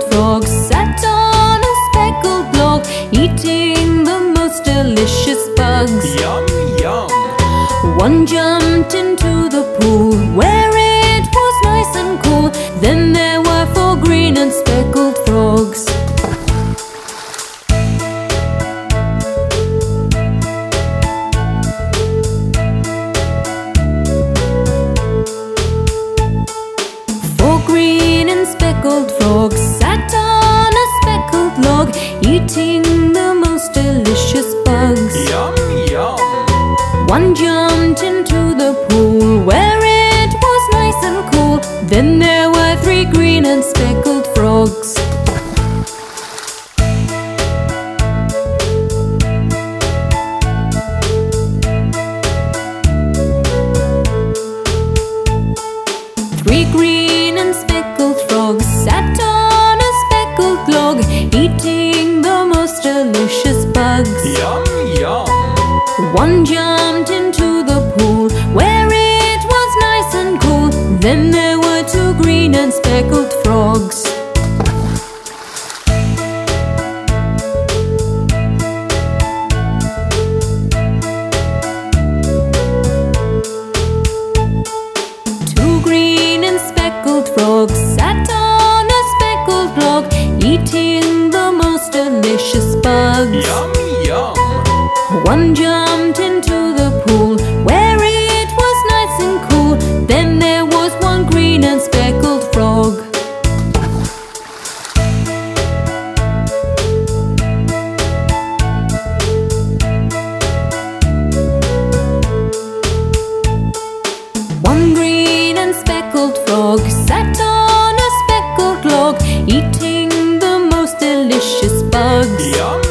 speckled frog sat on a speckled log, eating the most delicious bugs. Yum, yum. One jumped into the pool where it was nice and cool. Then there were 4 green and speckled frogs. Speckled frog sat on a speckled log, eating the most delicious bugs. Yum, yum. One jumped into the pool where it was nice and cool. Then there were 3 green and speckled frogs. Three green and speckled frogs sat on a speckled log, eating the most delicious bugs. Yum, yum. One jumped into the pool where it was nice and cool. Then there were 2 green and speckled frogs. Frogs sat on a speckled log, eating the most delicious bugs. Yum, yum. One jumped into the pool where it was nice and cool. Then there was 1 green and speckled frog. One green and speckled frog sat on a speckled log, eating the most delicious bugs. Yum,